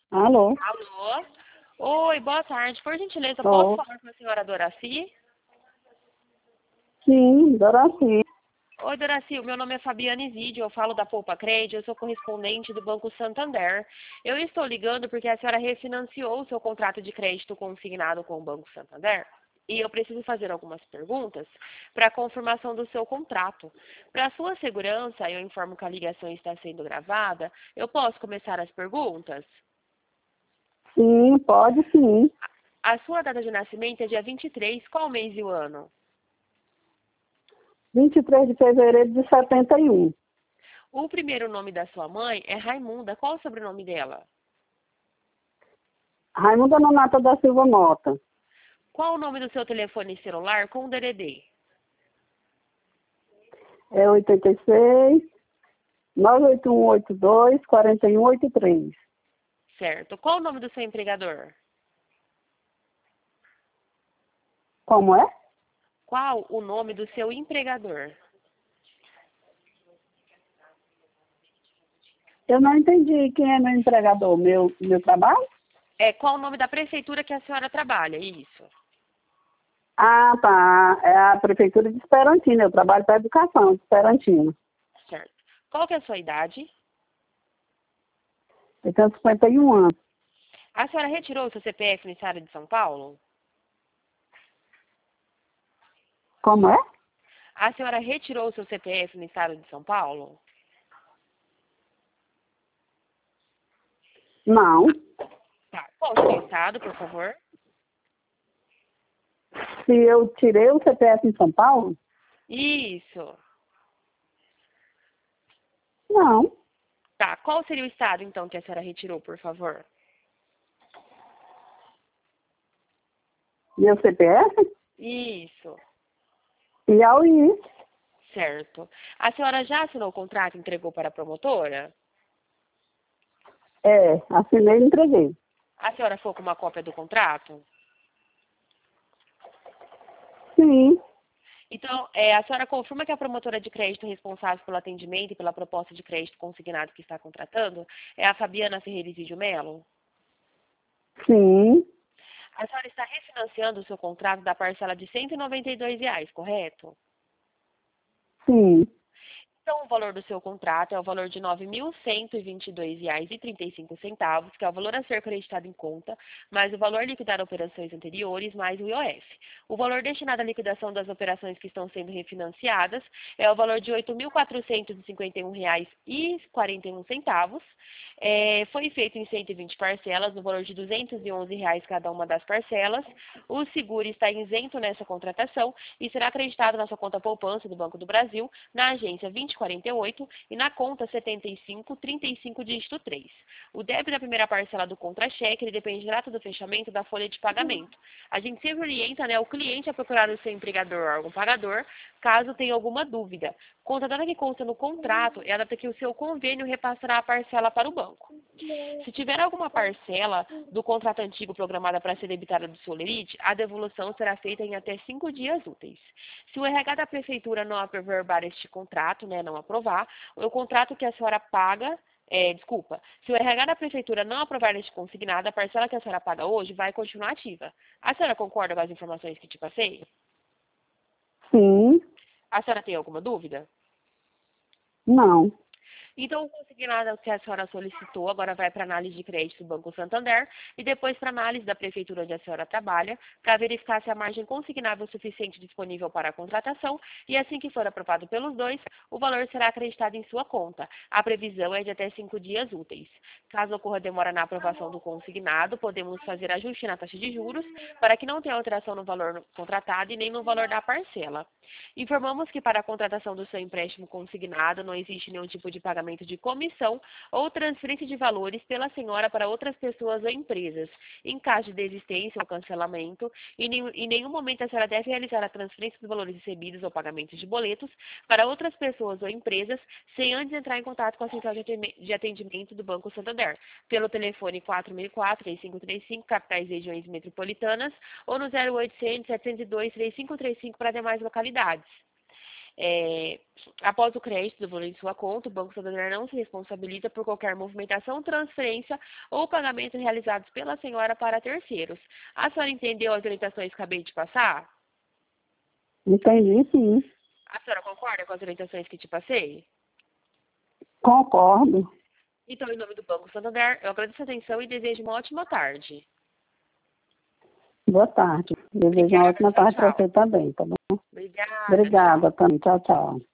Alô? Alô? Oi, boa tarde. Por gentileza, posso Tô. falar com a senhora Doraci? Sim, Doraci. Oi, Doraci, o meu nome é Fabiane Zidio, eu falo da Poupa Crédito, eu sou correspondente do Banco Santander. Eu estou ligando porque a senhora refinanciou o seu contrato de crédito consignado com o Banco Santander e eu preciso fazer algumas perguntas para a confirmação do seu contrato. Para sua segurança, eu informo que a ligação está sendo gravada. Eu posso começar as perguntas? Sim, pode sim. A sua data de nascimento é dia 23, qual mês e o ano? 23 de fevereiro de 71. O primeiro nome da sua mãe é Raimunda. Qual o sobrenome dela? Raimunda Nonata da Silva Mota. Qual o nome do seu telefone celular com o DDD? É 86 98182 4183. Certo. Qual o nome do seu empregador? Como é? Qual o nome do seu empregador? Eu não entendi quem é meu empregador. Meu trabalho? Qual o nome da prefeitura que a senhora trabalha? Isso. Ah, tá. É a Prefeitura de Esperantina. Eu trabalho para a educação de Esperantina. Certo. Qual que é a sua idade? Eu tenho 51 anos. A senhora retirou o seu CPF no estado de São Paulo? Como é? A senhora retirou o seu CPF no estado de São Paulo? Não. Tá. Qual o seu estado, por favor? Se eu tirei o CPF em São Paulo? Isso. Não. Tá. Qual seria o estado, então, que a senhora retirou, por favor? Meu CPF? Isso. Piauí. Certo. A senhora já assinou o contrato e entregou para a promotora? É, assinei e entreguei. A senhora ficou com uma cópia do contrato? Sim, Então, a senhora confirma que a promotora de crédito responsável pelo atendimento e pela proposta de crédito consignado que está contratando é a Fabiana Ferreira Isidio Melo? sim, A senhora está refinanciando o seu contrato da parcela de R$ 192, correto? sim, Então, o valor do seu contrato é o valor de R$ 9.122,35, que é o valor a ser creditado em conta, mais o valor liquidado a operações anteriores, mais o IOF. O valor destinado à liquidação das operações que estão sendo refinanciadas é o valor de R$ 8.451,41. Foi feito em 120 parcelas, no valor de R$ 211 cada uma das parcelas. O seguro está isento nessa contratação e será acreditado na sua conta poupança do Banco do Brasil, na agência 2048 e na conta 7535 dígito 3. O débito da primeira parcela do contra-cheque ele depende direto do fechamento da folha de pagamento. A gente sempre orienta, né, o cliente a procurar o seu empregador ou órgão pagador, caso tenha alguma dúvida. Conta data que consta no contrato é a data que o seu convênio repassará a parcela para o banco. Se tiver alguma parcela do contrato antigo programada para ser debitada do seu lerite, a devolução será feita em até 5 dias úteis. Se o RH da prefeitura não aprovar este contrato, né, não aprovar, o contrato que a senhora paga, se o RH da prefeitura não aprovar este consignado, a parcela que a senhora paga hoje vai continuar ativa. A senhora concorda com as informações que te passei? sim, A senhora tem alguma dúvida? não. Então, o consignado que a senhora solicitou agora vai para análise de crédito do Banco Santander e depois para análise da prefeitura onde a senhora trabalha, para verificar se a margem consignável é suficiente disponível para a contratação e assim que for aprovado pelos dois, o valor será acreditado em sua conta. A previsão é de até 5 dias úteis. Caso ocorra demora na aprovação do consignado, podemos fazer ajuste na taxa de juros para que não tenha alteração no valor contratado e nem no valor da parcela. Informamos que para a contratação do seu empréstimo consignado não existe nenhum tipo de pagamento de comissão ou transferência de valores pela senhora para outras pessoas ou empresas. Em caso de desistência ou cancelamento, em nenhum momento a senhora deve realizar a transferência dos valores recebidos ou pagamentos de boletos para outras pessoas ou empresas sem antes entrar em contato com a central de atendimento do Banco Santander, pelo telefone 4004-3535, capitais e regiões metropolitanas, ou no 0800-702-3535 para demais localidades. Após o crédito do valor em sua conta, o Banco Santander não se responsabiliza por qualquer movimentação, transferência ou pagamento realizados pela senhora para terceiros. A senhora entendeu as orientações que acabei de passar? Entendi, sim. A senhora concorda com as orientações que te passei? Concordo. Então, em nome do Banco Santander, eu agradeço a atenção e desejo uma ótima tarde. Boa tarde. Desejo uma ótima tarde para você também, tá bom? Obrigada. Obrigada também. Tchau, tchau.